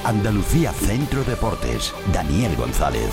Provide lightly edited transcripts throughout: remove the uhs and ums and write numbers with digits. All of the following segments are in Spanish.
Andalucía Centro Deportes, Daniel González.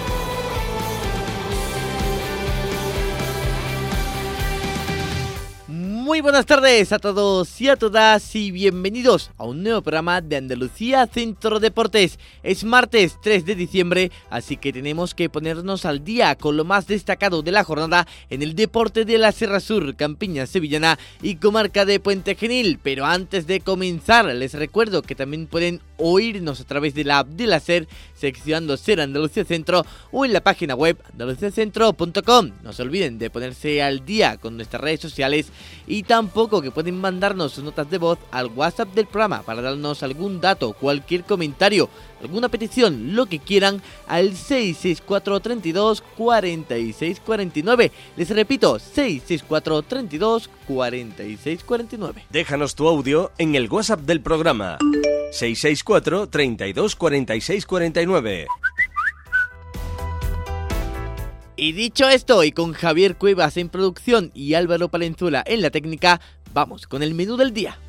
Muy buenas tardes a todos y a todas y bienvenidos a un nuevo programa de Andalucía Centro Deportes. Es martes 3 de diciembre, así que tenemos que ponernos al día con lo más destacado de la jornada en el deporte de la Sierra Sur, Campiña Sevillana y comarca de Puente Genil. Pero antes de comenzar, les recuerdo que también pueden oírnos a través de la app de la SER, seccionando SER Andalucía Centro o en la página web andaluciacentro.com. No se olviden de ponerse al día con nuestras redes sociales y tampoco que pueden mandarnos sus notas de voz al WhatsApp del programa para darnos algún dato, cualquier comentario, alguna petición, lo que quieran al 664 32 46 49. Les repito, 664 32 46 49. Déjanos tu audio en el WhatsApp del programa 664 32 46 49. Y dicho esto, y con Javier Cuevas en producción y Álvaro Palenzuela en la técnica, vamos con el menú del día.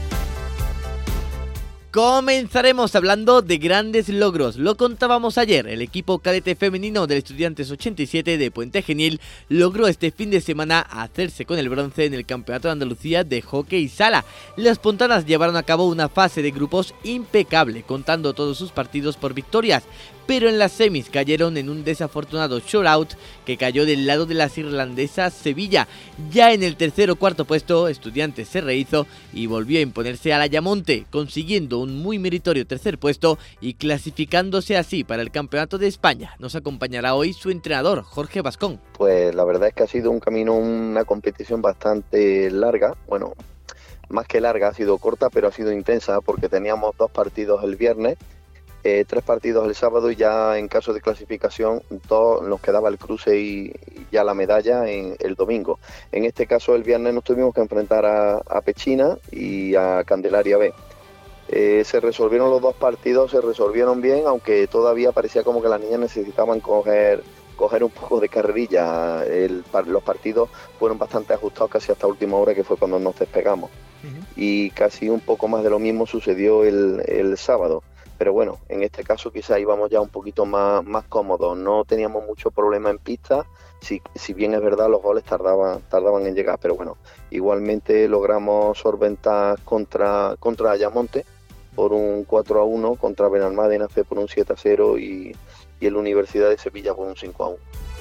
Comenzaremos hablando de grandes logros. Lo contábamos ayer, el equipo cadete femenino del Estudiantes 87 de Puente Genil logró este fin de semana hacerse con el bronce en el Campeonato de Andalucía de Hockey Sala. Las pontanas llevaron a cabo una fase de grupos impecable, contando todos sus partidos por victorias, pero en las semis cayeron en un desafortunado shootout que cayó del lado de las irlandesas Sevilla. Ya en el tercer o cuarto puesto, Estudiantes se rehizo y volvió a imponerse al Ayamonte, consiguiendo un muy meritorio tercer puesto y clasificándose así para el Campeonato de España. Nos acompañará hoy su entrenador, Jorge Bascón. Pues la verdad es que ha sido un camino, una competición bastante larga. Bueno, más que larga, ha sido corta, pero ha sido intensa porque teníamos 2 partidos el viernes, 3 partidos el sábado y ya en caso de clasificación nos quedaba el cruce y ya la medalla en el domingo. En este caso el viernes nos tuvimos que enfrentar a Pechina y a Candelaria B. Se resolvieron los 2 partidos, se resolvieron bien, aunque todavía parecía como que las niñas necesitaban coger un poco de carrerilla. Los partidos fueron bastante ajustados casi hasta última hora, que fue cuando nos despegamos. Y casi un poco más de lo mismo sucedió el sábado. Pero bueno, en este caso quizá íbamos ya un poquito más cómodos, no teníamos mucho problema en pista, si bien es verdad los goles tardaban en llegar, pero bueno, igualmente logramos solventar contra Ayamonte por un 4-1, contra Benalmádena C por un 7-0 y el Universidad de Sevilla por un 5-1.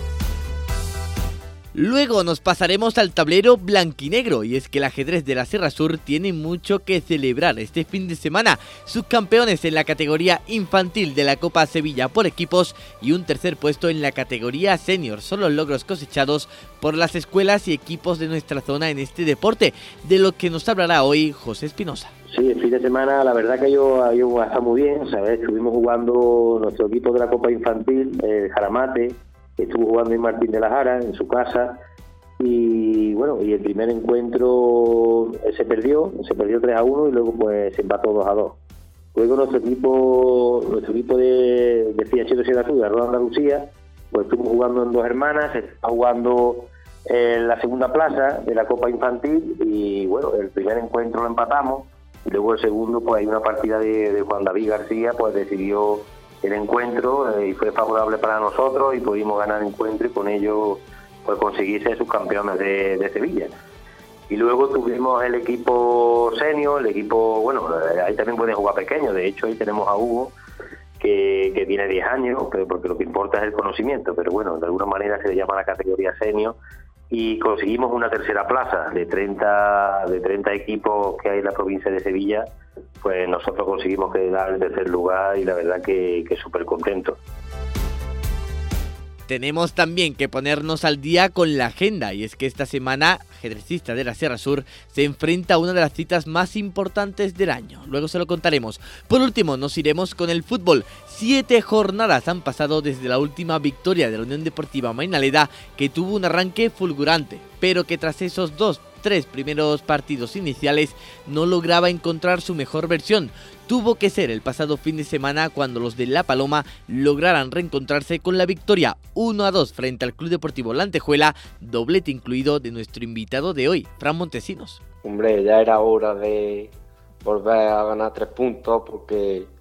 Luego nos pasaremos al tablero blanquinegro, y es que el ajedrez de la Sierra Sur tiene mucho que celebrar este fin de semana. Subcampeones en la categoría infantil de la Copa Sevilla por equipos y un tercer puesto en la categoría senior son los logros cosechados por las escuelas y equipos de nuestra zona en este deporte, de lo que nos hablará hoy José Espinosa. Sí, el fin de semana la verdad que yo está muy bien, ¿sabes? Estuvimos jugando nuestro equipo de la Copa Infantil, el Jaramate. Estuvo jugando en Martín de la Jara, en su casa, y bueno, y el primer encuentro se perdió 3-1 y luego pues se empató 2-2. Luego nuestro equipo de Fiachero Sierra Sur, de Arroyo Andalucía, pues estuvo jugando en Dos Hermanas, está jugando en la segunda plaza de la Copa Infantil y bueno, el primer encuentro lo empatamos y luego el segundo pues hay una partida de Juan David García, pues decidió el encuentro y fue favorable para nosotros y pudimos ganar el encuentro y con ello pues conseguir ser subcampeones de Sevilla. Y luego tuvimos el equipo senior, el equipo, bueno, ahí también pueden jugar pequeños, de hecho ahí tenemos a Hugo que tiene 10 años, pero porque lo que importa es el conocimiento, pero bueno, de alguna manera se le llama la categoría senior y conseguimos una tercera plaza de 30 equipos que hay en la provincia de Sevilla, pues nosotros conseguimos quedar en tercer lugar y la verdad que súper contentos. Tenemos también que ponernos al día con la agenda, y es que esta semana Ajedrecista de la Sierra Sur se enfrenta a una de las citas más importantes del año. Luego se lo contaremos. Por último, nos iremos con el fútbol. 7 jornadas han pasado desde la última victoria de la Unión Deportiva Mainaleda, que tuvo un arranque fulgurante, pero que tras esos 3 primeros partidos iniciales no lograba encontrar su mejor versión. Tuvo que ser el pasado fin de semana cuando los de La Paloma lograran reencontrarse con la victoria 1-2 frente al Club Deportivo La Antejuela, doblete incluido de nuestro invitado de hoy, Fran Montesinos. Hombre, ya era hora de volver a ganar 3 puntos porque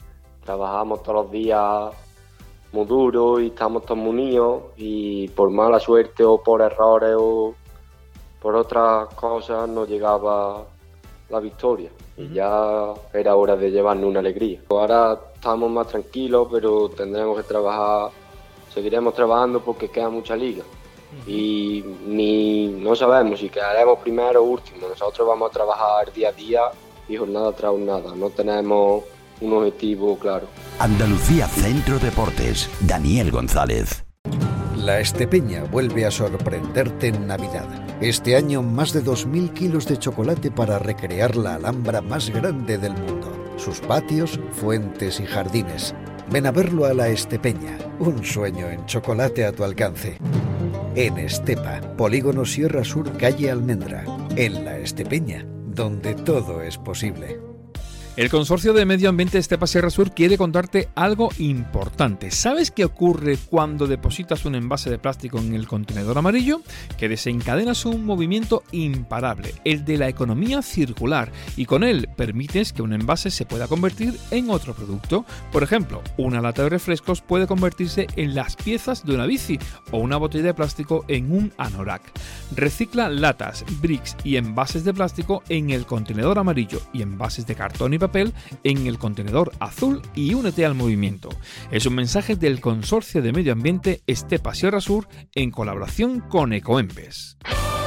trabajamos todos los días muy duro y estamos todos muy unidos, y por mala suerte o por errores o por otras cosas no llegaba la victoria. Y ya era hora de llevarnos una alegría. Ahora estamos más tranquilos, pero tendremos que trabajar, seguiremos trabajando porque queda mucha liga. Y no sabemos si quedaremos primero o último. Nosotros vamos a trabajar día a día y jornada tras jornada. No tenemos un objetivo claro. Andalucía Centro Deportes, Daniel González. La Estepeña vuelve a sorprenderte en Navidad. Este año más de 2.000 kilos de chocolate para recrear la Alhambra más grande del mundo. Sus patios, fuentes y jardines. Ven a verlo a La Estepeña. Un sueño en chocolate a tu alcance. En Estepa, Polígono Sierra Sur, calle Almendra. En La Estepeña, donde todo es posible. El Consorcio de Medio Ambiente Estepa Sierra Sur quiere contarte algo importante. ¿Sabes qué ocurre cuando depositas un envase de plástico en el contenedor amarillo? Que desencadenas un movimiento imparable, el de la economía circular, y con él permites que un envase se pueda convertir en otro producto. Por ejemplo, una lata de refrescos puede convertirse en las piezas de una bici o una botella de plástico en un anorak. Recicla latas, bricks y envases de plástico en el contenedor amarillo y envases de cartón y papel en el contenedor azul y únete al movimiento. Es un mensaje del Consorcio de Medio Ambiente Estepa Sierra Sur en colaboración con Ecoembes.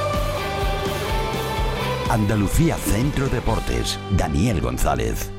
Andalucía Centro Deportes, Daniel González.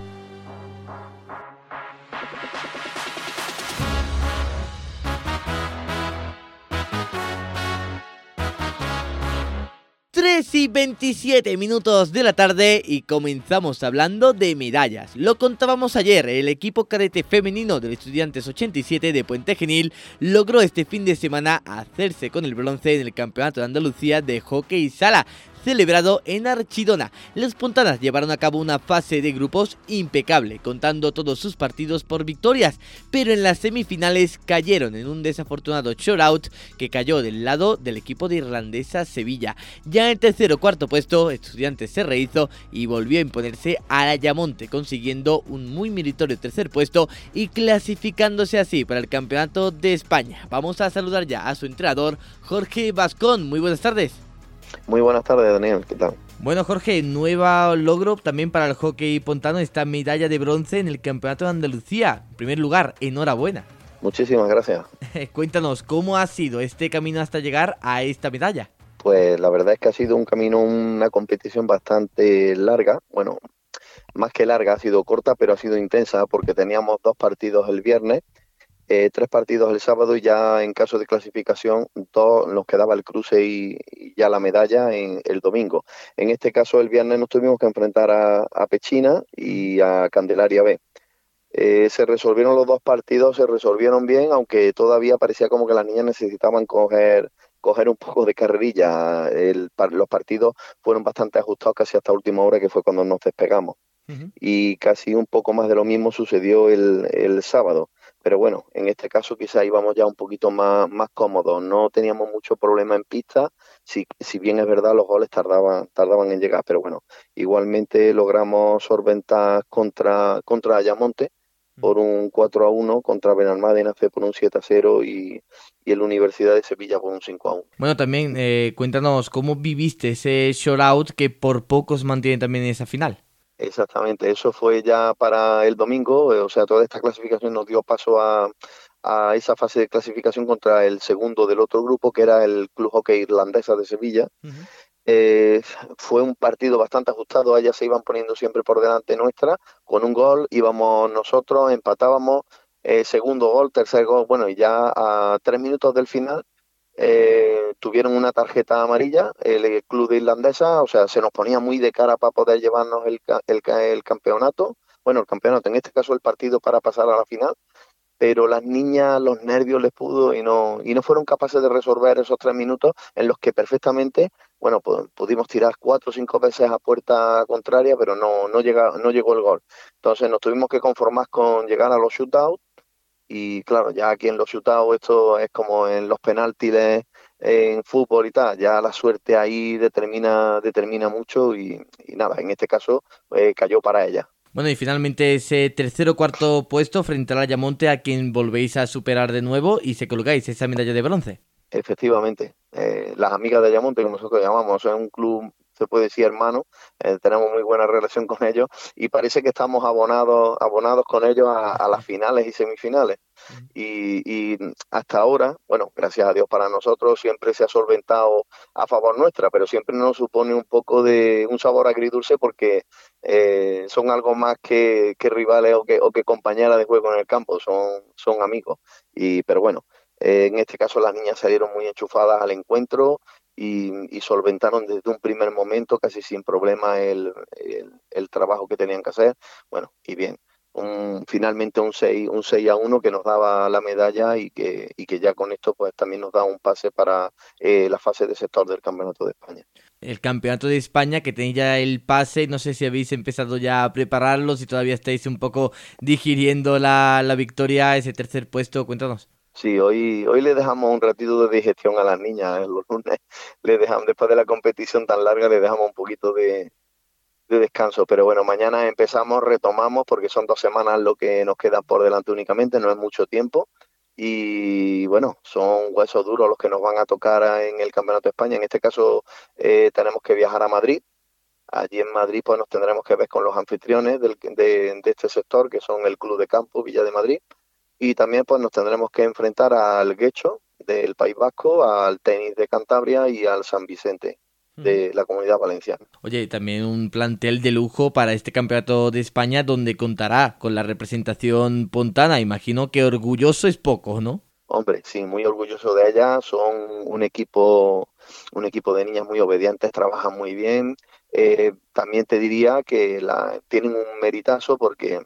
Y 27 minutos de la tarde y comenzamos hablando de medallas. Lo contábamos ayer, el equipo cadete femenino del Estudiantes 87 de Puente Genil logró este fin de semana hacerse con el bronce en el Campeonato de Andalucía de Hockey Sala, celebrado en Archidona. Las puntanas llevaron a cabo una fase de grupos impecable, contando todos sus partidos por victorias, pero en las semifinales cayeron en un desafortunado shootout que cayó del lado del equipo de Irlandesa Sevilla. Ya en el tercer o cuarto puesto, Estudiantes se rehizo y volvió a imponerse a Ayamonte, consiguiendo un muy meritorio tercer puesto y clasificándose así para el Campeonato de España. Vamos a saludar ya a su entrenador, Jorge Bascón. Muy buenas tardes. Muy buenas tardes, Daniel, ¿qué tal? Bueno, Jorge, nuevo logro también para el hockey pontano, esta medalla de bronce en el Campeonato de Andalucía. En primer lugar, enhorabuena. Muchísimas gracias. Cuéntanos, ¿cómo ha sido este camino hasta llegar a esta medalla? Pues la verdad es que ha sido un camino, una competición bastante larga. Bueno, más que larga, ha sido corta, pero ha sido intensa porque teníamos 2 partidos el viernes, 3 partidos el sábado y ya en caso de clasificación 2 nos quedaba el cruce y ya la medalla en el domingo. En este caso el viernes nos tuvimos que enfrentar a Pechina y a Candelaria B. Se resolvieron los 2 partidos, se resolvieron bien, aunque todavía parecía como que las niñas necesitaban coger un poco de carrerilla. Los partidos fueron bastante ajustados casi hasta última hora, que fue cuando nos despegamos. Y casi un poco más de lo mismo sucedió el sábado. Pero bueno, en este caso quizá íbamos ya un poquito más cómodos. No teníamos mucho problema en pista, si bien es verdad los goles tardaban en llegar. Pero bueno, igualmente logramos solventar contra Ayamonte por un 4-1, contra Benalmádena C por un 7-0 y el Universidad de Sevilla por un 5-1. Bueno, también cuéntanos cómo viviste ese shootout que por poco se mantiene también en esa final. Exactamente, eso fue ya para el domingo, o sea, toda esta clasificación nos dio paso a esa fase de clasificación contra el segundo del otro grupo, que era el Club Hockey Irlandesa de Sevilla. Fue un partido bastante ajustado, ellas se iban poniendo siempre por delante nuestra, con un gol, íbamos nosotros, empatábamos, segundo gol, tercer gol, bueno, y ya a 3 minutos del final, tuvieron una tarjeta amarilla el club de Irlandesa, o sea, se nos ponía muy de cara para poder llevarnos el campeonato, bueno, el campeonato, en este caso el partido para pasar a la final, pero las niñas, los nervios les pudo y no fueron capaces de resolver esos 3 minutos en los que perfectamente, bueno, pudimos tirar 4 o 5 veces a puerta contraria, pero no llegó el gol. Entonces nos tuvimos que conformar con llegar a los shootouts. Y claro, ya aquí en los shootouts esto es como en los penaltis en fútbol y tal, ya la suerte ahí determina mucho y nada, en este caso cayó para ella. Bueno, y finalmente ese tercer o cuarto puesto frente al Ayamonte, a quien volvéis a superar de nuevo y se colocáis esa medalla de bronce. Efectivamente, las amigas de Ayamonte, que nosotros llamamos, es un club, se puede decir hermano, tenemos muy buena relación con ellos y parece que estamos abonados con ellos a las finales y semifinales. Y hasta ahora, bueno, gracias a Dios para nosotros siempre se ha solventado a favor nuestra, pero siempre nos supone un poco de un sabor agridulce porque son algo más que rivales o que compañeras de juego en el campo, son amigos. Pero bueno. En este caso las niñas salieron muy enchufadas al encuentro y solventaron desde un primer momento casi sin problema el trabajo que tenían que hacer. Bueno, y bien, finalmente un 6-1 que nos daba la medalla y que ya con esto pues también nos da un pase para la fase de sector del Campeonato de España. El Campeonato de España, que tenéis ya el pase, no sé si habéis empezado ya a prepararlo, si todavía estáis un poco digiriendo la victoria, ese tercer puesto, cuéntanos. Sí, hoy le dejamos un ratito de digestión a las niñas. Los lunes le dejamos, después de la competición tan larga, le dejamos un poquito de descanso. Pero bueno, mañana empezamos, retomamos, porque son 2 semanas lo que nos queda por delante únicamente, no es mucho tiempo. Y bueno, son huesos duros los que nos van a tocar en el Campeonato de España. En este caso tenemos que viajar a Madrid. Allí en Madrid pues nos tendremos que ver con los anfitriones de este sector, que son el Club de Campo Villa de Madrid. Y también pues nos tendremos que enfrentar al Guecho del País Vasco, al Tenis de Cantabria y al San Vicente de la Comunidad Valenciana. Oye, también un plantel de lujo para este Campeonato de España donde contará con la representación pontana. Imagino que orgulloso es poco, ¿no? Hombre, sí, muy orgulloso de ellas. Son un equipo de niñas muy obedientes, trabajan muy bien. También te diría que tienen un meritazo porque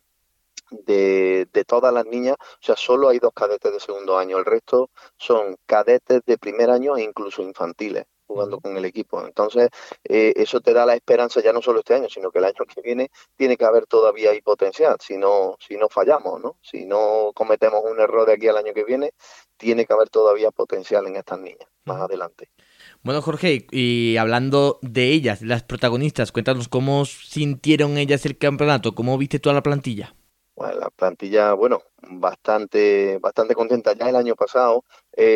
de todas las niñas, o sea, solo hay 2 cadetes de segundo año, el resto son cadetes de primer año e incluso infantiles jugando con el equipo. Entonces, eso te da la esperanza ya no solo este año, sino que el año que viene tiene que haber todavía ahí potencial, si no fallamos, ¿no? Si no cometemos un error de aquí al año que viene, tiene que haber todavía potencial en estas niñas más adelante. Bueno, Jorge, y hablando de ellas, las protagonistas, cuéntanos cómo sintieron ellas el campeonato, cómo viste toda la plantilla. Bueno, la plantilla, bueno, bastante contenta. Ya el año pasado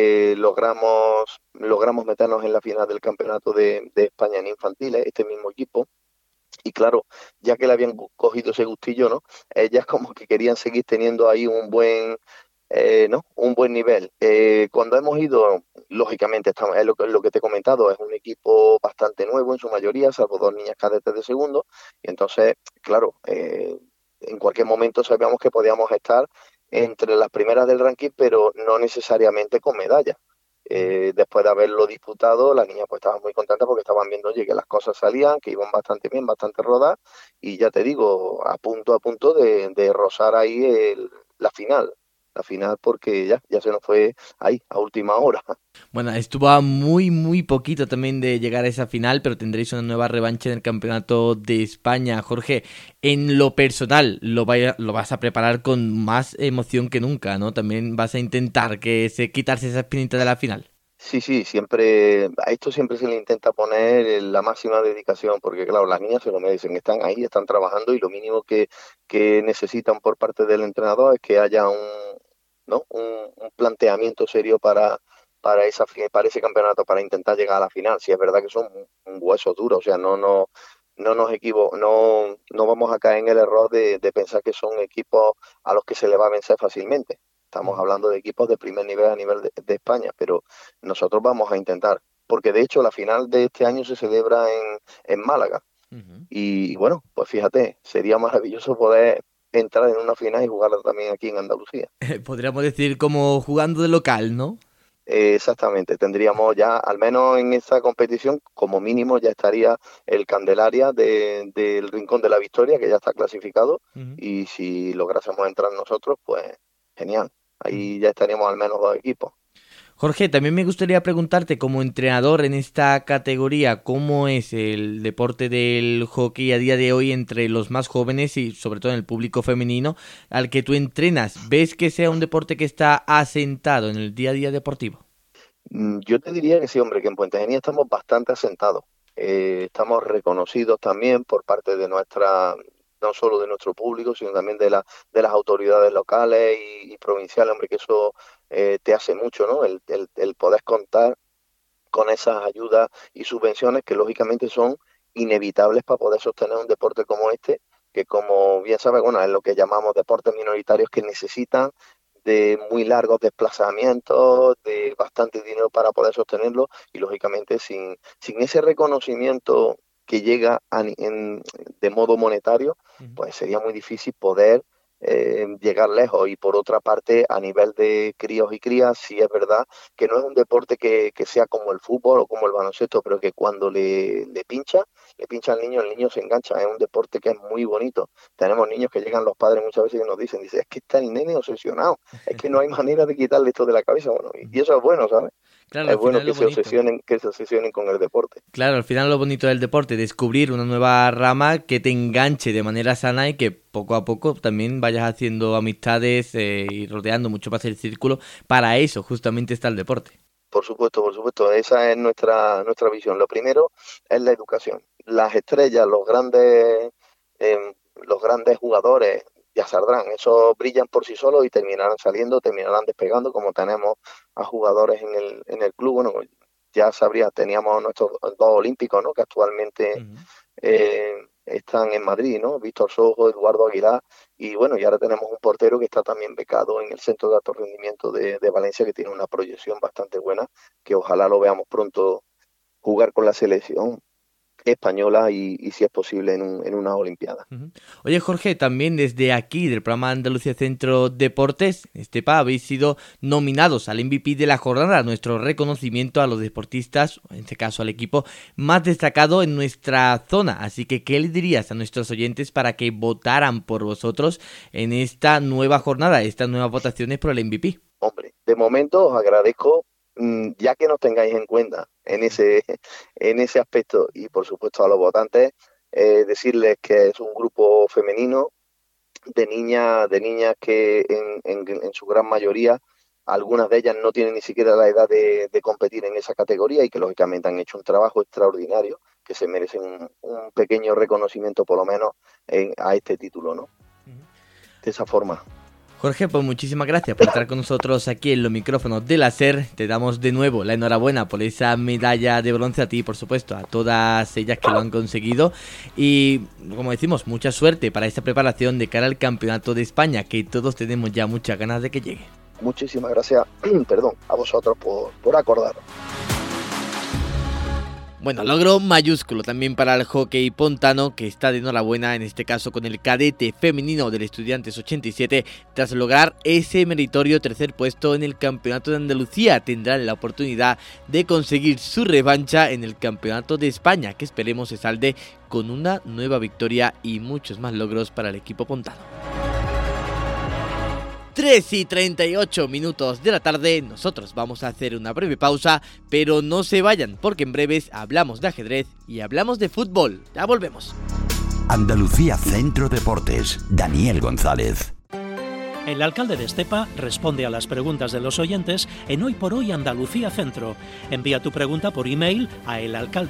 logramos meternos en la final del Campeonato de España en infantiles, este mismo equipo. Y claro, ya que le habían cogido ese gustillo, ¿no? Ellas como que querían seguir teniendo ahí un buen nivel. Cuando hemos ido, lógicamente, es lo que te he comentado, es un equipo bastante nuevo en su mayoría, salvo 2 niñas cadetes de segundo. Y entonces, claro, en cualquier momento sabíamos que podíamos estar entre las primeras del ranking, pero no necesariamente con medalla. Después de haberlo disputado, las niñas pues estaban muy contentas porque estaban viendo, oye, que las cosas salían, que iban bastante bien, bastante rodadas, y ya te digo, a punto de rozar ahí la final porque ya se nos fue ahí, a última hora. Bueno, estuvo a muy poquito también de llegar a esa final, pero tendréis una nueva revancha en el Campeonato de España. Jorge, en lo personal, lo vas a preparar con más emoción que nunca, ¿no? También vas a intentar quitarse esa espinita de la final. Sí, a esto siempre se le intenta poner la máxima dedicación, porque claro, las niñas se lo merecen, están ahí, están trabajando y lo mínimo que necesitan por parte del entrenador es que haya un planteamiento serio para ese campeonato, para intentar llegar a la final. Si es verdad que son un hueso duro, o sea, no vamos a caer en el error de pensar que son equipos a los que se le va a vencer fácilmente. Estamos hablando de equipos de primer nivel a nivel de España, pero nosotros vamos a intentar, porque de hecho la final de este año se celebra en Málaga. Y bueno, pues fíjate, sería maravilloso poder entrar en una final y jugarla también aquí en Andalucía. Podríamos decir como jugando de local, ¿no? Exactamente, tendríamos ya, al menos en esta competición, como mínimo ya estaría el Candelaria del Rincón de la Victoria, que ya está clasificado, y si lográsemos entrar nosotros, pues genial, ahí ya estaríamos al menos 2 equipos. Jorge, también me gustaría preguntarte, como entrenador en esta categoría, ¿cómo es el deporte del hockey a día de hoy entre los más jóvenes y sobre todo en el público femenino al que tú entrenas? ¿Ves que sea un deporte que está asentado en el día a día deportivo? Yo te diría que sí, hombre, que en Puente Genil estamos bastante asentados. Estamos reconocidos también por parte de nuestra no solo de nuestro público, sino también de las autoridades locales y provinciales, hombre, que eso te hace mucho, ¿no? El poder contar con esas ayudas y subvenciones que lógicamente son inevitables para poder sostener un deporte como este, que como bien sabes, bueno, es lo que llamamos deportes minoritarios, que necesitan de muy largos desplazamientos, de bastante dinero para poder sostenerlo, y lógicamente sin ese reconocimiento que llega de modo monetario, pues sería muy difícil poder llegar lejos. Y por otra parte, a nivel de críos y crías, sí es verdad que no es un deporte que sea como el fútbol o como el baloncesto, pero que cuando le pincha al niño, el niño se engancha. Es un deporte que es muy bonito. Tenemos niños que llegan los padres muchas veces y nos dicen, es que está el nene obsesionado, es que no hay manera de quitarle esto de la cabeza. Bueno, y eso es bueno, ¿sabes? Claro, Es bueno que se obsesionen con el deporte. Claro, al final lo bonito del deporte, descubrir una nueva rama que te enganche de manera sana y que poco a poco también vayas haciendo amistades y rodeando mucho más el círculo. Para eso justamente está el deporte. Por supuesto, esa es nuestra visión. Lo primero es la educación. Las estrellas, los grandes jugadores ya saldrán, esos brillan por sí solos y terminarán despegando, como tenemos a jugadores en el club. Bueno, ya teníamos nuestros dos olímpicos, ¿no?, que actualmente están en Madrid, ¿no? Víctor Sojo, Eduardo Aguilar, y bueno, y ahora tenemos un portero que está también becado en el Centro de Alto Rendimiento de Valencia, que tiene una proyección bastante buena, que ojalá lo veamos pronto jugar con la selección española y si es posible en una Olimpiada. Oye, Jorge, también desde aquí del programa Andalucía Centro Deportes, habéis sido nominados al MVP de la jornada, nuestro reconocimiento a los deportistas, en este caso al equipo más destacado en nuestra zona. Así que, ¿qué le dirías a nuestros oyentes para que votaran por vosotros en esta nueva jornada, estas nuevas votaciones por el MVP? Hombre, de momento os agradezco ya que nos tengáis en cuenta en ese aspecto, y por supuesto a los votantes decirles que es un grupo femenino de niñas que en su gran mayoría, algunas de ellas no tienen ni siquiera la edad de competir en esa categoría, y que lógicamente han hecho un trabajo extraordinario, que se merecen un pequeño reconocimiento por lo menos a este título, ¿no? De esa forma. Jorge, pues muchísimas gracias por estar con nosotros aquí en los micrófonos de la SER. Te damos de nuevo la enhorabuena por esa medalla de bronce, a ti, por supuesto, a todas ellas que lo han conseguido. Y, como decimos, mucha suerte para esta preparación de cara al Campeonato de España, que todos tenemos ya muchas ganas de que llegue. Muchísimas gracias, a vosotros por acordaros. Bueno, logro mayúsculo también para el hockey pontano, que está de enhorabuena en este caso con el cadete femenino del Estudiantes 87 tras lograr ese meritorio tercer puesto en el Campeonato de Andalucía. Tendrán la oportunidad de conseguir su revancha en el Campeonato de España, que esperemos se salde con una nueva victoria y muchos más logros para el equipo pontano. 3:38 de la tarde, nosotros vamos a hacer una breve pausa, pero no se vayan, porque en breves hablamos de ajedrez y hablamos de fútbol. Ya volvemos. Andalucía Centro Deportes, Daniel González. El alcalde de Estepa responde a las preguntas de los oyentes en Hoy por Hoy Andalucía Centro. Envía tu pregunta por email a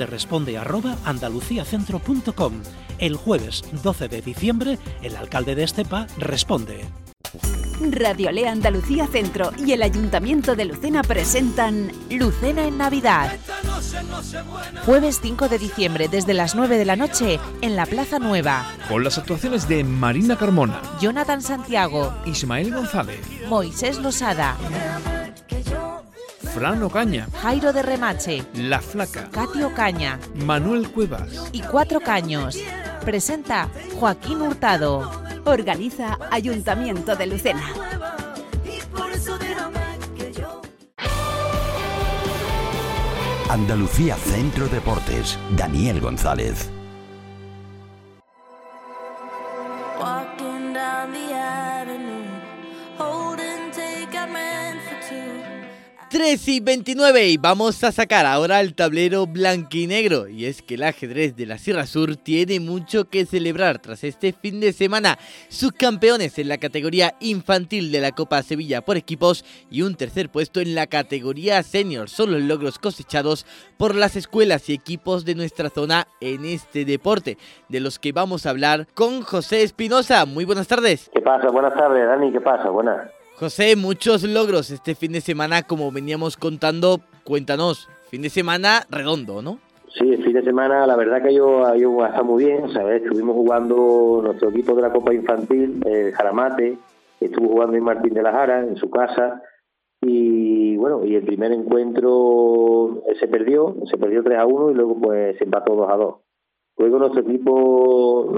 elalcalderesponde@andaluciacentro.com. El jueves 12 de diciembre, el alcalde de Estepa responde. Radio Lea Andalucía Centro y el Ayuntamiento de Lucena presentan Lucena en Navidad. Jueves 5 de diciembre desde las 9 de la noche en la Plaza Nueva. Con las actuaciones de Marina Carmona, Jonathan Santiago, Ismael González, Moisés Losada, Fran Ocaña, Jairo de Remache, La Flaca, Cati Ocaña, Manuel Cuevas y Cuatro Caños. Presenta Joaquín Hurtado. Organiza Ayuntamiento de Lucena. Andalucía Centro Deportes, Daniel González. 3:29 y vamos a sacar ahora el tablero blanquinegro. Y es que el ajedrez de la Sierra Sur tiene mucho que celebrar tras este fin de semana. Subcampeones en la categoría infantil de la Copa Sevilla por equipos y un tercer puesto en la categoría senior. Son los logros cosechados por las escuelas y equipos de nuestra zona en este deporte, de los que vamos a hablar con José Espinosa. Muy buenas tardes. ¿Qué pasa? Buenas tardes, Dani. ¿Qué pasa? Buenas. José, muchos logros este fin de semana, como veníamos contando. Cuéntanos, fin de semana redondo, ¿no? Sí, el fin de semana, la verdad que yo está muy bien, ¿sabes? Estuvimos jugando nuestro equipo de la Copa Infantil, el Jaramate, estuvo jugando en Martín de la Jara, en su casa, y bueno, y el primer encuentro se perdió 3-1 y luego pues se empató 2-2. Luego nuestro equipo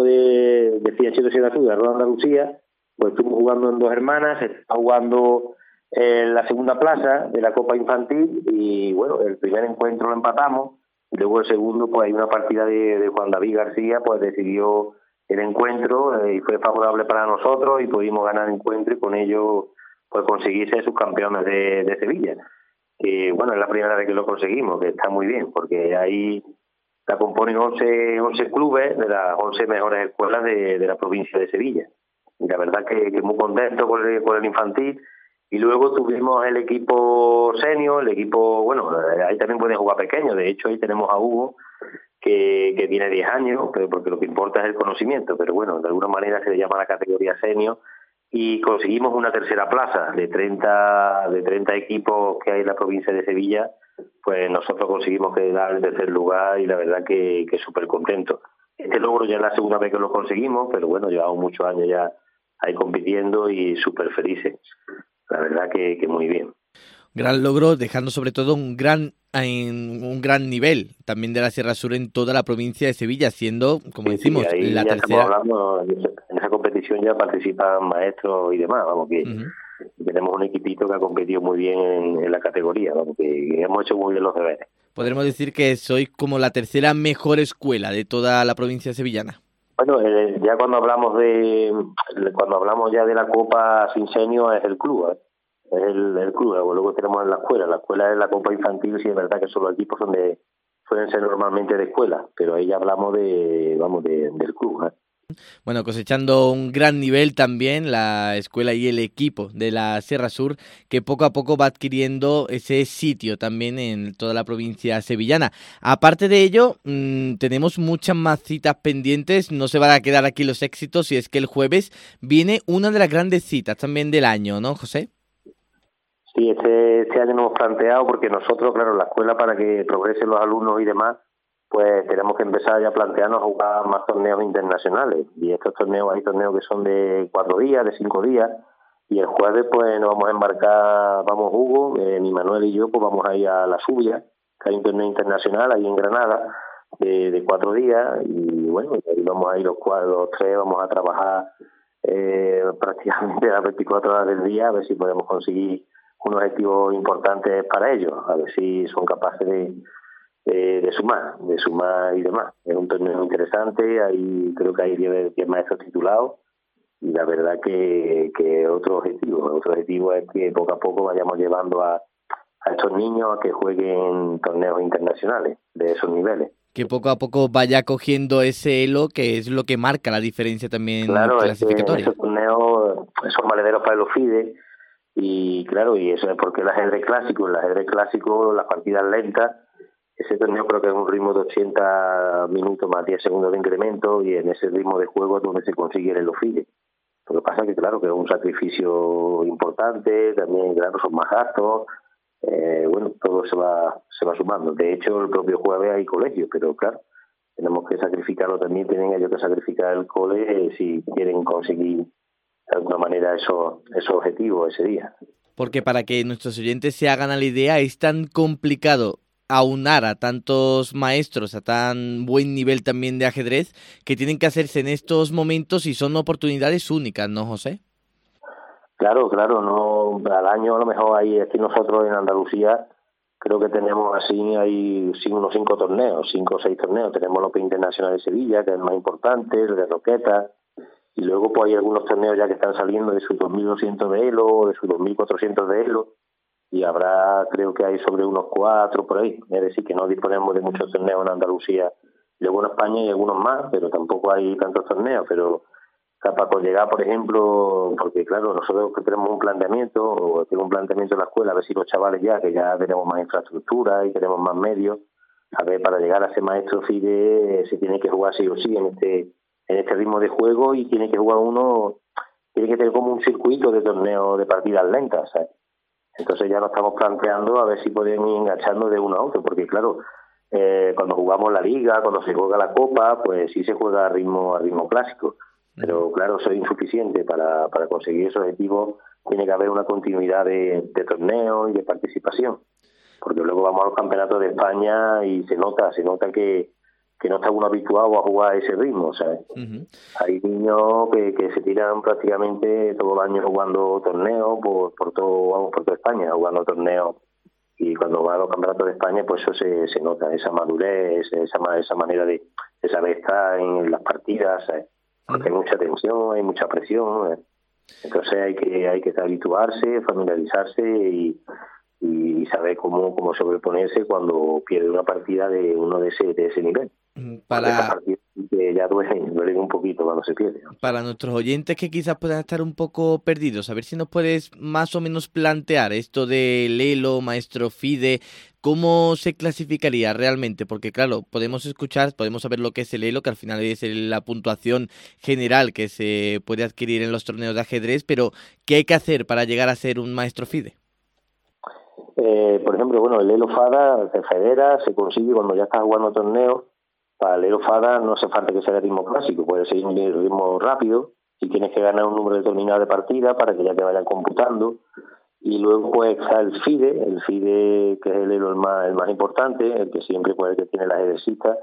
de Fiachero Sierra Sur, de Arroyo Andalucía, pues estuvo jugando en Dos Hermanas, está jugando en la segunda plaza de la Copa Infantil y bueno, el primer encuentro lo empatamos y luego el segundo pues hay una partida de Juan David García, pues decidió el encuentro y fue favorable para nosotros y pudimos ganar el encuentro y con ello pues conseguir ser subcampeones de Sevilla. Bueno, es la primera vez que lo conseguimos, que está muy bien, porque ahí la componen 11 clubes de las 11 mejores escuelas de la provincia de Sevilla. Y la verdad que muy contento con el infantil. Y luego tuvimos el equipo senior, el equipo, bueno, ahí también pueden jugar pequeños. De hecho, ahí tenemos a Hugo, que tiene 10 años, pero porque lo que importa es el conocimiento. Pero bueno, de alguna manera se le llama la categoría senior. Y conseguimos una tercera plaza de 30 equipos que hay en la provincia de Sevilla. Pues nosotros conseguimos quedar en tercer lugar y la verdad que súper contento. Este logro ya es la segunda vez que lo conseguimos, pero bueno, llevamos muchos años ya ahí compitiendo y súper felices. La verdad que muy bien. Gran logro, dejando sobre todo un gran nivel también de la Sierra Sur en toda la provincia de Sevilla, siendo, como decimos, ahí la ya tercera. Estamos hablando, en esa competición ya participan maestros y demás, vamos, que tenemos un equipito que ha competido muy bien en la categoría, vamos, que hemos hecho muy bien los deberes. Podremos decir que sois como la tercera mejor escuela de toda la provincia sevillana. Bueno, ya cuando hablamos ya de la Copa sin senior es el club, es el club. Luego tenemos la escuela es la Copa Infantil, sí es verdad que son los equipos donde suelen ser normalmente de escuela, pero ahí ya hablamos del club. Bueno, cosechando un gran nivel también la escuela y el equipo de la Sierra Sur, que poco a poco va adquiriendo ese sitio también en toda la provincia sevillana. Aparte de ello, tenemos muchas más citas pendientes, no se van a quedar aquí los éxitos, y es que el jueves viene una de las grandes citas también del año, ¿no, José? Sí, este año nos hemos planteado, porque nosotros, claro, la escuela, para que progresen los alumnos y demás, pues tenemos que empezar ya a plantearnos a jugar más torneos internacionales. Y estos torneos, hay torneos que son de 4 días, de 5 días, y el jueves pues nos vamos a embarcar, vamos Hugo, mi Manuel y yo, pues vamos a ir a la Subia, que hay un torneo internacional ahí en Granada, de 4 días, y bueno, ahí vamos a ir los 3, vamos a trabajar prácticamente las 24 horas del día, a ver si podemos conseguir unos objetivos importantes para ellos, a ver si son capaces de sumar y demás. Es un torneo interesante, ahí creo que hay 10 maestros titulados y la verdad que otro objetivo es que poco a poco vayamos llevando a estos niños a que jueguen torneos internacionales de esos niveles. Que poco a poco vaya cogiendo ese elo, que es lo que marca la diferencia también clasificatoria. Esos torneos son valederos para el OFIDE y claro, y eso es porque el ajedrez clásico, las partidas lentas, ese torneo creo que es un ritmo de 80 minutos más 10 segundos de incremento y en ese ritmo de juego es donde se consigue el OFIDE. Lo que pasa es que claro, que es un sacrificio importante, también claro, son más gastos, bueno, todo se va sumando. De hecho, el propio jueves hay colegios, pero claro, tenemos que sacrificarlo también, tienen ellos que sacrificar el cole si quieren conseguir de alguna manera esos objetivos ese día. Porque para que nuestros oyentes se hagan a la idea, es tan complicado aunar a tantos maestros, a tan buen nivel también de ajedrez, que tienen que hacerse en estos momentos y son oportunidades únicas, ¿no, José? Claro, no, al año a lo mejor hay aquí nosotros en Andalucía, creo que tenemos hay unos 5 o 6 torneos. Tenemos el Open Internacional de Sevilla, que es el más importante, el de Roqueta, y luego pues hay algunos torneos ya que están saliendo de sus 2.200 de Elo, de sus 2.400 de Elo, y habrá, creo que hay sobre unos 4 por ahí. Es decir, que no disponemos de muchos torneos en Andalucía. Luego en España hay algunos más, pero tampoco hay tantos torneos. Pero capaz de llegar, por ejemplo, porque claro, nosotros tenemos un planteamiento, o tengo un planteamiento en la escuela, a ver si los chavales ya, que ya tenemos más infraestructura y tenemos más medios, a ver, para llegar a ser maestro FIDE se tiene que jugar sí o sí en este ritmo de juego, y tiene que jugar uno, tiene que tener como un circuito de torneo de partidas lentas, ¿sabes? Entonces ya nos estamos planteando a ver si podemos ir enganchando de uno a otro, porque claro, cuando jugamos la liga, cuando se juega la copa, pues sí se juega a ritmo clásico, pero claro, eso es insuficiente para conseguir esos objetivos. Tiene que haber una continuidad de torneo y de participación, porque luego vamos a los campeonatos de España y se nota que no está uno habituado a jugar a ese ritmo, ¿sabes? Hay niños que se tiran prácticamente todo el año jugando torneos por toda España, jugando torneos, y cuando van a los campeonatos de España, pues eso se nota, esa madurez, esa manera de saber estar en las partidas, ¿sabes? Porque hay mucha tensión, hay mucha presión, ¿sabes? Entonces hay que habituarse, familiarizarse y saber cómo sobreponerse cuando pierde una partida de uno de ese nivel. Que ya duele un poquito cuando se pierde, ¿no? Para nuestros oyentes que quizás puedan estar un poco perdidos, a ver si nos puedes más o menos plantear esto del ELO, maestro FIDE, ¿cómo se clasificaría realmente? Porque claro, podemos saber lo que es el ELO, que al final es la puntuación general que se puede adquirir en los torneos de ajedrez, pero ¿qué hay que hacer para llegar a ser un maestro FIDE? Por ejemplo, bueno, el ELO FADA se federa, se consigue cuando ya estás jugando torneos. Para el ELO FADA no hace falta que sea de ritmo clásico, puede ser un ritmo rápido, y tienes que ganar un número determinado de partidas para que ya te vayan computando. Y luego pues está el FIDE que es el ELO el más importante, el que siempre pues el que tiene las ajedrecistas,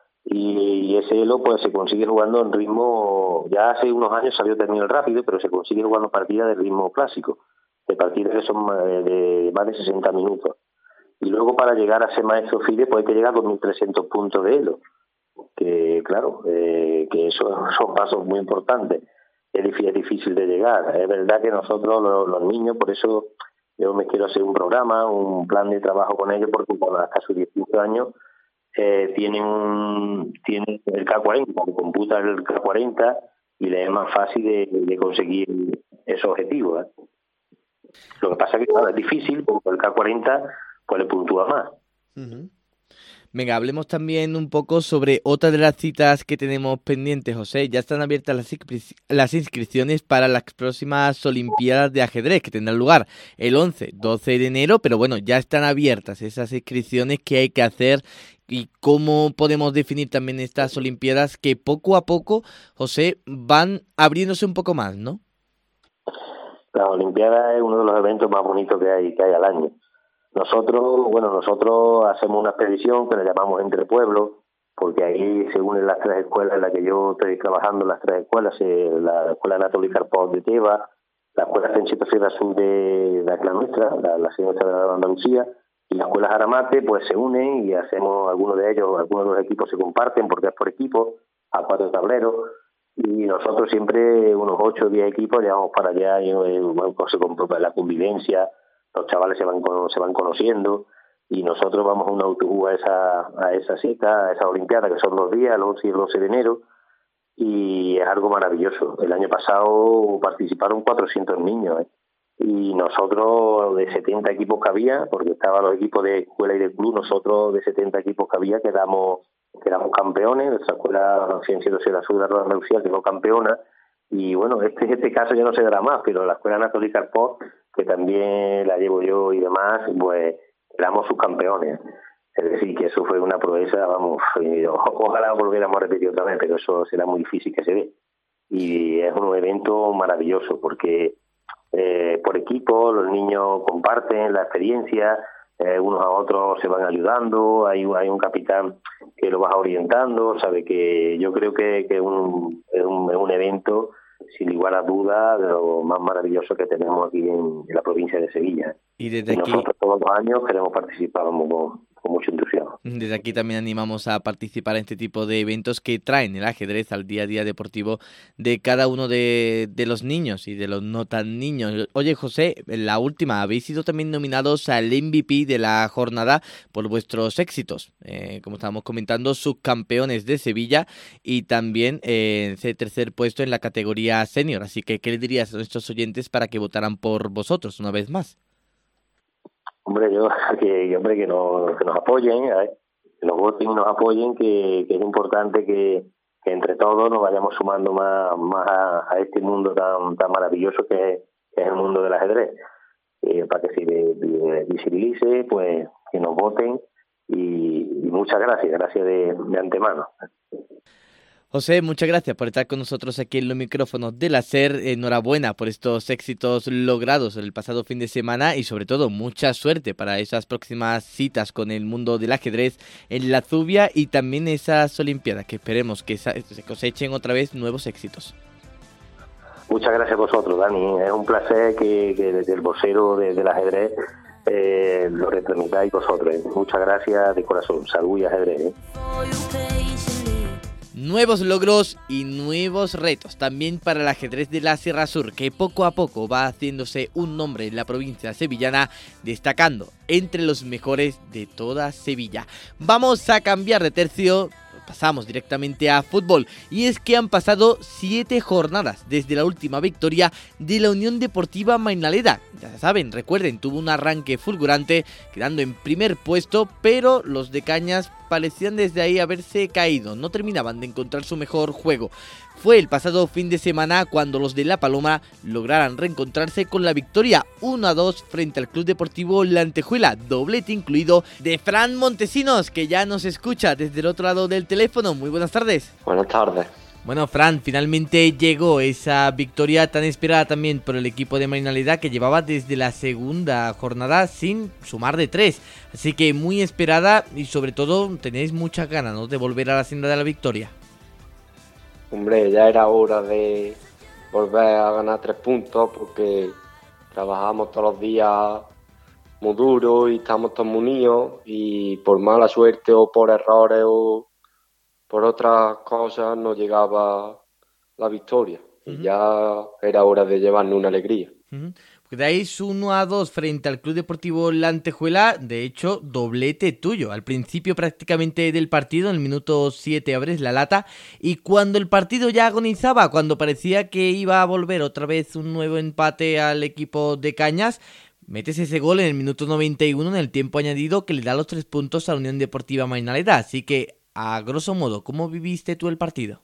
y ese ELO pues se consigue jugando en ritmo, ya hace unos años salió terminal rápido, pero se consigue jugando partidas de ritmo clásico, de partidas que son de más de 60 minutos. Y luego para llegar a ser maestro FIDE pues hay que llegar a 2.300 puntos de ELO, que claro, que eso son pasos muy importantes. Es difícil de llegar. Es verdad que nosotros los niños, por eso yo me quiero hacer un programa, un plan de trabajo con ellos, porque hasta sus 18 años tienen el K40, computa el K40 y les es más fácil de conseguir esos objetivos, ¿eh? Lo que pasa es que claro, es difícil, porque el K40 pues le puntúa más. Venga, hablemos también un poco sobre otra de las citas que tenemos pendientes, José. Ya están abiertas las inscripciones para las próximas Olimpiadas de Ajedrez, que tendrán lugar el 11-12 de enero, pero bueno, ya están abiertas esas inscripciones. ¿Qué hay que hacer y cómo podemos definir también estas Olimpiadas que poco a poco, José, van abriéndose un poco más, ¿no? La Olimpiada es uno de los eventos más bonitos que hay al año. Nosotros hacemos una expedición que le llamamos Entre Pueblos, porque ahí se unen las 3 escuelas en las que yo estoy trabajando, las 3 escuelas, la Escuela Anatoly Karpov de Teba, la Escuela Francesco Sierra Sur de la nuestra, la Nuestra de Andalucía, y la Escuela Jaramate, pues se unen y hacemos algunos de los equipos se comparten, porque es por equipo, a 4 tableros, y nosotros siempre unos 8 o 10 equipos llevamos para allá, y se compra la convivencia. Los chavales se van conociendo, y nosotros vamos a un autobús a esa cita, a esa Olimpiada, que son 2 días, el 11 y el 12 de enero, y es algo maravilloso. El año pasado participaron 400 niños, y nosotros de 70 equipos que había, porque estaban los equipos de escuela y de club, nosotros de 70 equipos que había quedamos campeones. Nuestra escuela Ciencia de la Sur de Andalucía quedó campeona. Y bueno, este caso ya no se dará más, pero la Escuela Anatoly Karpov, que también la llevo yo y demás, pues éramos subcampeones. Es decir, que eso fue una proeza, vamos, ojalá volviéramos a repetir otra vez, pero eso será muy difícil que se dé. Y es un evento maravilloso, porque por equipo los niños comparten la experiencia, unos a otros se van ayudando, hay un capitán que lo va orientando, sabe que yo creo que es un evento sin igual a duda de lo más maravilloso que tenemos aquí en la provincia de Sevilla. Y desde aquí nosotros todos los años queremos participar mucho entusiasmo. Desde aquí también animamos a participar en este tipo de eventos que traen el ajedrez al día a día deportivo de cada uno de los niños y de los no tan niños. Oye, José, la última, habéis sido también nominados al MVP de la jornada por vuestros éxitos. Como estábamos comentando, subcampeones de Sevilla y también ese tercer puesto en la categoría senior. Así que, ¿qué le dirías a nuestros oyentes para que votaran por vosotros una vez más? Hombre, que nos apoyen, que nos voten y nos apoyen, que es importante que entre todos nos vayamos sumando más a este mundo tan maravilloso que es el mundo del ajedrez. Para que se visibilice, pues que nos voten y muchas gracias de antemano. José, muchas gracias por estar con nosotros aquí en los micrófonos del SER. Enhorabuena por estos éxitos logrados el pasado fin de semana y sobre todo mucha suerte para esas próximas citas con el mundo del ajedrez en la Zubia y también esas Olimpiadas, que esperemos que se cosechen otra vez nuevos éxitos. Muchas gracias a vosotros, Dani. Es un placer que desde el vocero del ajedrez lo retransmitáis vosotros. Muchas gracias de corazón. Salud y ajedrez. Nuevos logros y nuevos retos también para el ajedrez de la Sierra Sur, que poco a poco va haciéndose un nombre en la provincia sevillana, destacando entre los mejores de toda Sevilla. Vamos a cambiar de tercio. Pasamos directamente a fútbol y es que han pasado 7 jornadas desde la última victoria de la Unión Deportiva Mainaleda. Ya saben, recuerden, tuvo un arranque fulgurante quedando en primer puesto, pero los de Cañas parecían desde ahí haberse caído, no terminaban de encontrar su mejor juego. Fue el pasado fin de semana cuando los de La Paloma lograran reencontrarse con la victoria 1-2 frente al Club Deportivo La Antejuela, doblete incluido de Fran Montesinos, que ya nos escucha desde el otro lado del teléfono. Muy buenas tardes. Buenas tardes. Bueno, Fran, finalmente llegó esa victoria tan esperada también por el equipo de Mainaleda, que llevaba desde la segunda jornada sin sumar de 3. Así que muy esperada y sobre todo tenéis muchas ganas, ¿no?, de volver a la senda de la victoria. Hombre, ya era hora de volver a ganar 3 puntos porque trabajamos todos los días muy duro y estamos todos muy unidos y por mala suerte o por errores o por otras cosas no llegaba la victoria. Y ya era hora de llevarnos una alegría. Quedáis 1-2 frente al Club Deportivo La Antejuela, de hecho, doblete tuyo. Al principio prácticamente del partido, en el minuto 7 abres la lata, y cuando el partido ya agonizaba, cuando parecía que iba a volver otra vez un nuevo empate al equipo de Cañas, metes ese gol en el minuto 91 en el tiempo añadido que le da los 3 puntos a la Unión Deportiva Mainaleda. Así que, a grosso modo, ¿cómo viviste tú el partido?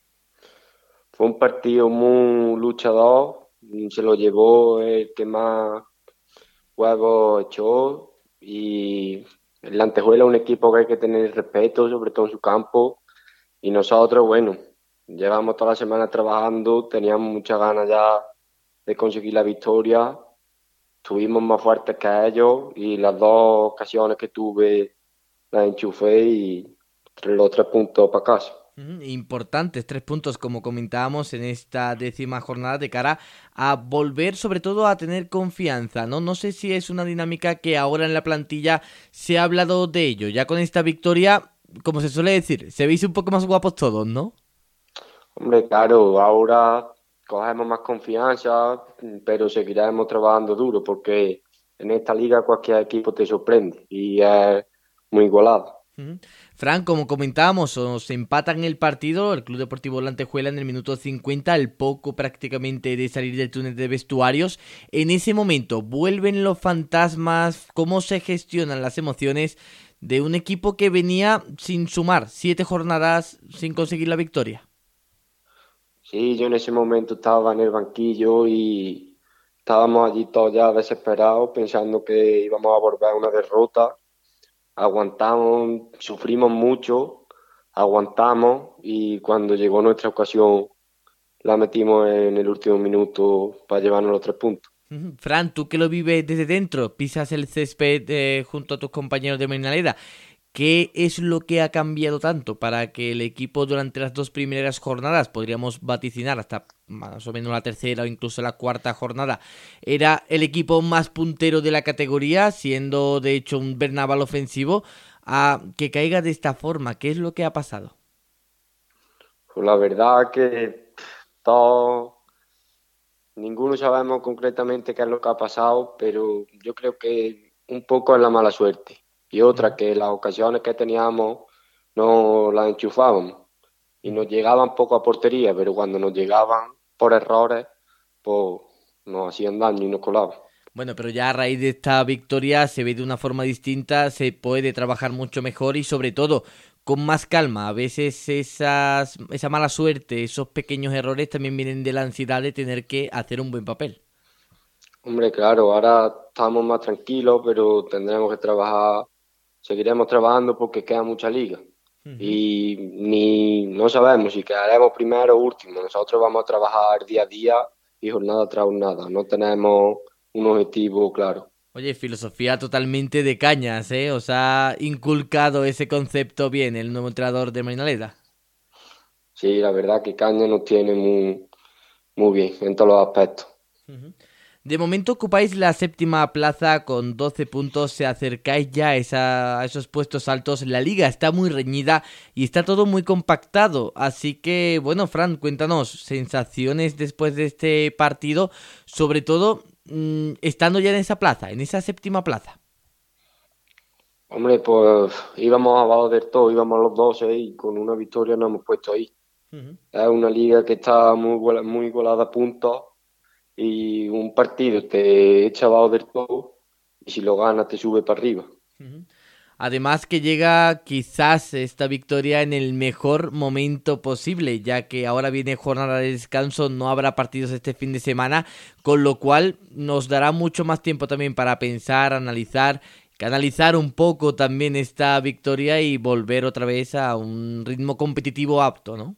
Fue un partido muy luchador. Se lo llevó el que más huevos echó y el Antejuela es un equipo que hay que tener respeto, sobre todo en su campo, y nosotros, bueno, llevamos toda la semana trabajando, teníamos muchas ganas ya de conseguir la victoria, estuvimos más fuertes que ellos y las 2 ocasiones que tuve las enchufé y los 3 puntos para casa. Importantes 3 puntos, como comentábamos, en esta 10ª jornada de cara a volver sobre todo a tener confianza, ¿no? No sé si es una dinámica que ahora en la plantilla se ha hablado de ello. Ya con esta victoria, como se suele decir, se veis un poco más guapos todos, ¿no? Hombre, claro, ahora cogemos más confianza, pero seguiremos trabajando duro porque en esta liga cualquier equipo te sorprende y es muy igualado. Fran, como comentábamos, os empatan el partido, el Club Deportivo La Antejuela en el minuto 50, al poco prácticamente de salir del túnel de vestuarios. En ese momento, ¿vuelven los fantasmas? ¿Cómo se gestionan las emociones de un equipo que venía sin sumar 7 jornadas sin conseguir la victoria? Sí, yo en ese momento estaba en el banquillo y estábamos allí todos ya desesperados, pensando que íbamos a volver a una derrota. Aguantamos, sufrimos mucho, aguantamos y cuando llegó nuestra ocasión la metimos en el último minuto para llevarnos los 3 puntos. Fran, tú que lo vives desde dentro, pisas el césped junto a tus compañeros de Mainaleda, ¿qué es lo que ha cambiado tanto para que el equipo durante las 2 primeras jornadas, podríamos vaticinar hasta más o menos la tercera o incluso la 4ª jornada, era el equipo más puntero de la categoría, siendo de hecho un Bernaval ofensivo? a que caiga de esta forma? ¿Qué es lo que ha pasado? Pues la verdad que todos, ninguno sabemos concretamente qué es lo que ha pasado, pero yo creo que un poco es la mala suerte. Y otra, que las ocasiones que teníamos no las enchufábamos y nos llegaban poco a portería, pero cuando nos llegaban por errores, pues nos hacían daño y nos colaban. Bueno, pero ya a raíz de esta victoria se ve de una forma distinta, se puede trabajar mucho mejor y sobre todo con más calma. A veces esa mala suerte, esos pequeños errores también vienen de la ansiedad de tener que hacer un buen papel. Hombre, claro, ahora estamos más tranquilos, pero tendremos que trabajar, seguiremos trabajando porque queda mucha liga. Y no sabemos si quedaremos primero o último. Nosotros vamos a trabajar día a día y jornada tras jornada. No tenemos un objetivo claro. Oye, filosofía totalmente de Cañas, ¿eh? ¿Os ha inculcado ese concepto bien el nuevo entrenador de Mainaleda? Sí, la verdad que Cañas nos tiene muy bien en todos los aspectos. De momento ocupáis la 7ª plaza con 12 puntos, se acercáis ya a esos puestos altos. La liga está muy reñida y está todo muy compactado. Así que, bueno, Fran, cuéntanos sensaciones después de este partido, sobre todo estando ya en esa plaza, en esa 7ª plaza. Hombre, pues íbamos abajo del todo, íbamos a los 12 y con una victoria nos hemos puesto ahí. Es una liga que está muy igualada a puntos. Y un partido te echa abajo del todo y si lo ganas te sube para arriba. Además que llega quizás esta victoria en el mejor momento posible, ya que ahora viene jornada de descanso, no habrá partidos este fin de semana, con lo cual nos dará mucho más tiempo también para pensar, analizar un poco también esta victoria y volver otra vez a un ritmo competitivo apto, ¿no?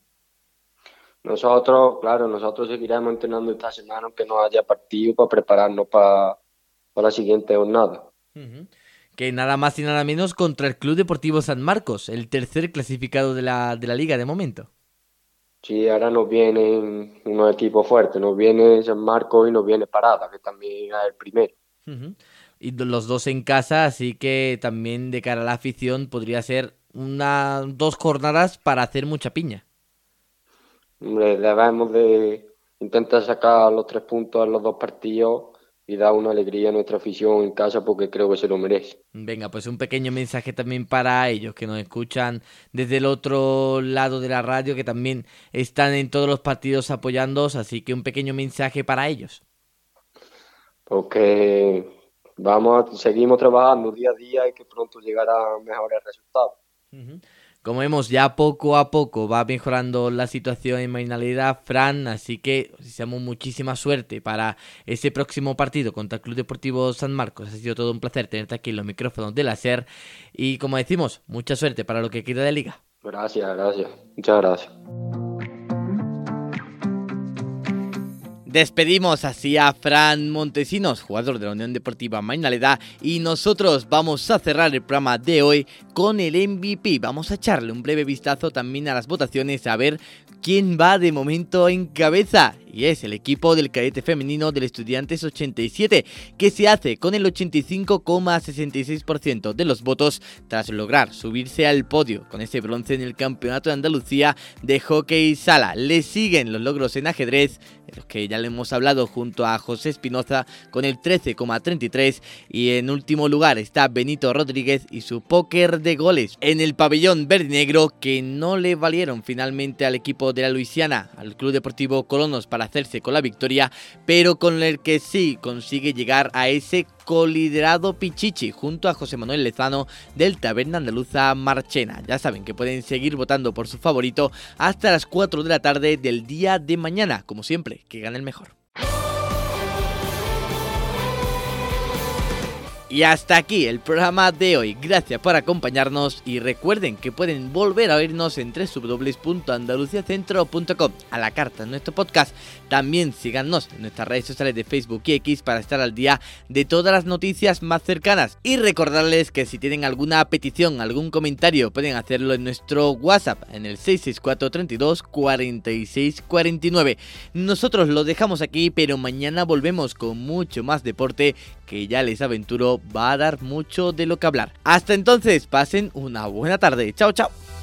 Nosotros seguiremos entrenando esta semana aunque no haya partido para prepararnos para la siguiente jornada. Que nada más y nada menos contra el Club Deportivo San Marcos, el tercer clasificado de la liga de momento. Sí, ahora nos vienen unos equipos fuertes, nos viene San Marcos y nos viene Parada, que también es el primero. Y los dos en casa, así que también de cara a la afición podría ser 2 jornadas para hacer mucha piña. Hombre, debemos de intentar sacar los 3 puntos en los 2 partidos y dar una alegría a nuestra afición en casa porque creo que se lo merece. Venga, pues un pequeño mensaje también para ellos que nos escuchan desde el otro lado de la radio, que también están en todos los partidos apoyándoos, así que un pequeño mensaje para ellos. Porque seguimos trabajando día a día y que pronto llegarán mejores resultados. Como vemos, ya poco a poco va mejorando la situación en Mainaleda, Fran, así que deseamos muchísima suerte para ese próximo partido contra el Club Deportivo San Marcos. Ha sido todo un placer tenerte aquí en los micrófonos de la SER y, como decimos, mucha suerte para lo que queda de liga. Gracias, muchas gracias. Despedimos así a Fran Montesinos, jugador de la Unión Deportiva Mainaleda, y nosotros vamos a cerrar el programa de hoy con el MVP. Vamos a echarle un breve vistazo también a las votaciones a ver quién va de momento en cabeza. Y es el equipo del cadete femenino del Estudiantes 87, que se hace con el 85,66% de los votos tras lograr subirse al podio con ese bronce en el Campeonato de Andalucía de Hockey Sala. Le siguen los logros en ajedrez, de los que ya le hemos hablado, junto a José Espinoza con el 13,33%, y en último lugar está Benito Rodríguez y su póker de goles en el pabellón verde y negro, que no le valieron finalmente al equipo de la Luisiana, al Club Deportivo Colonos, para hacerse con la victoria, pero con el que sí consigue llegar a ese coliderado Pichichi junto a José Manuel Lezano del Taberna Andaluza Marchena. Ya saben que pueden seguir votando por su favorito hasta las 4 de la tarde del día de mañana. Como siempre, que gane el mejor. Y hasta aquí el programa de hoy. Gracias por acompañarnos y recuerden que pueden volver a oírnos en www.andaluciacentro.com, a la carta en nuestro podcast. También síganos en nuestras redes sociales de Facebook y X para estar al día de todas las noticias más cercanas. Y recordarles que si tienen alguna petición, algún comentario, pueden hacerlo en nuestro WhatsApp en el 664 32 46 49. Nosotros lo dejamos aquí, pero mañana volvemos con mucho más deporte. que ya les aventuro va a dar mucho de lo que hablar. Hasta entonces, pasen una buena tarde. Chao, chao.